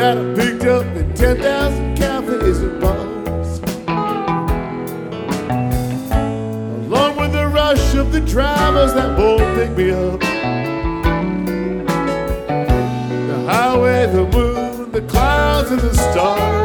that I picked up in 10,000 cafes and bars, along with the rush of the drivers that won't pick me up. The highway, the moon, the clouds and the stars.